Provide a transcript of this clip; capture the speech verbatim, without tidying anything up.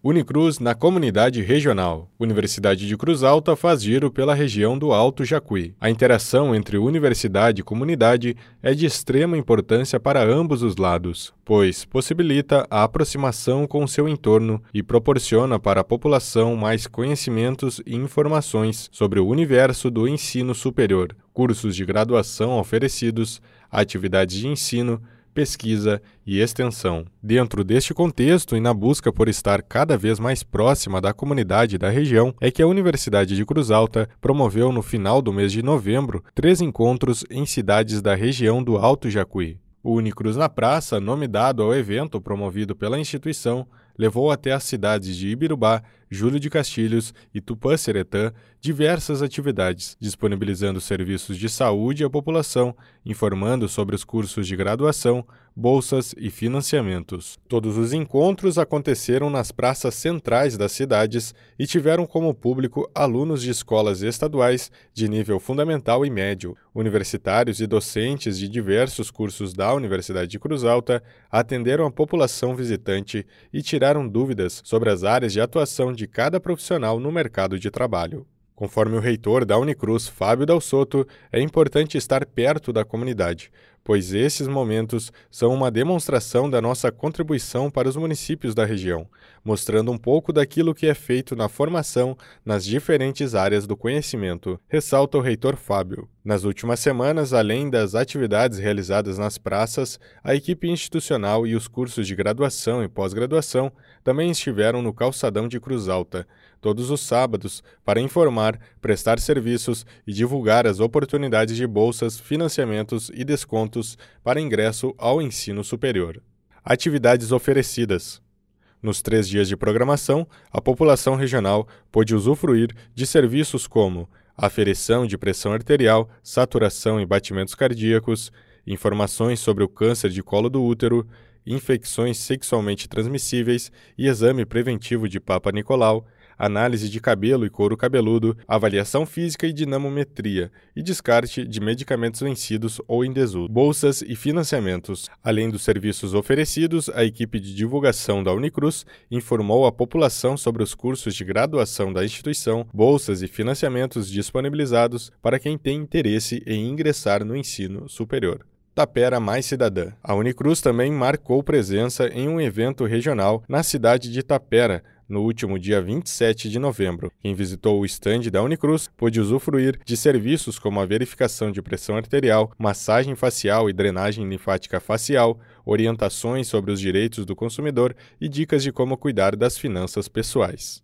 Unicruz na comunidade regional. Universidade de Cruz Alta faz giro pela região do Alto Jacuí. A interação entre universidade e comunidade é de extrema importância para ambos os lados, pois possibilita a aproximação com seu entorno e proporciona para a população mais conhecimentos e informações sobre o universo do ensino superior, cursos de graduação oferecidos, atividades de ensino, pesquisa e extensão. Dentro deste contexto e na busca por estar cada vez mais próxima da comunidade da região, é que a Universidade de Cruz Alta promoveu no final do mês de novembro três encontros em cidades da região do Alto Jacuí. O Unicruz na Praça, nome dado ao evento promovido pela instituição, levou até as cidades de Ibirubá, Júlio de Castilhos e Tupã-Seretã diversas atividades, disponibilizando serviços de saúde à população, informando sobre os cursos de graduação, bolsas e financiamentos. Todos os encontros aconteceram nas praças centrais das cidades e tiveram como público alunos de escolas estaduais de nível fundamental e médio, universitários e docentes de diversos cursos da Universidade de Cruz Alta atenderam a população visitante e tiraram dúvidas sobre as áreas de atuação de cada profissional no mercado de trabalho. Conforme o reitor da Unicruz, Fábio Dal Sotto, é importante estar perto da comunidade, pois esses momentos são uma demonstração da nossa contribuição para os municípios da região, mostrando um pouco daquilo que é feito na formação nas diferentes áreas do conhecimento, ressalta o reitor Fábio. Nas últimas semanas, além das atividades realizadas nas praças, a equipe institucional e os cursos de graduação e pós-graduação também estiveram no calçadão de Cruz Alta, todos os sábados, para informar, prestar serviços e divulgar as oportunidades de bolsas, financiamentos e descontos para ingresso ao ensino superior. Atividades oferecidas. Nos três dias de programação, a população regional pôde usufruir de serviços como aferição de pressão arterial, saturação e batimentos cardíacos, informações sobre o câncer de colo do útero, infecções sexualmente transmissíveis e exame preventivo de Papa Nicolau, análise de cabelo e couro cabeludo, avaliação física e dinamometria e descarte de medicamentos vencidos ou em desuso, bolsas e financiamentos. Além dos serviços oferecidos, a equipe de divulgação da Unicruz informou a população sobre os cursos de graduação da instituição, bolsas e financiamentos disponibilizados para quem tem interesse em ingressar no ensino superior. Tapera Mais Cidadã. A Unicruz também marcou presença em um evento regional na cidade de Tapera, no último dia vinte e sete de novembro. Quem visitou o estande da Unicruz pôde usufruir de serviços como a verificação de pressão arterial, massagem facial e drenagem linfática facial, orientações sobre os direitos do consumidor e dicas de como cuidar das finanças pessoais.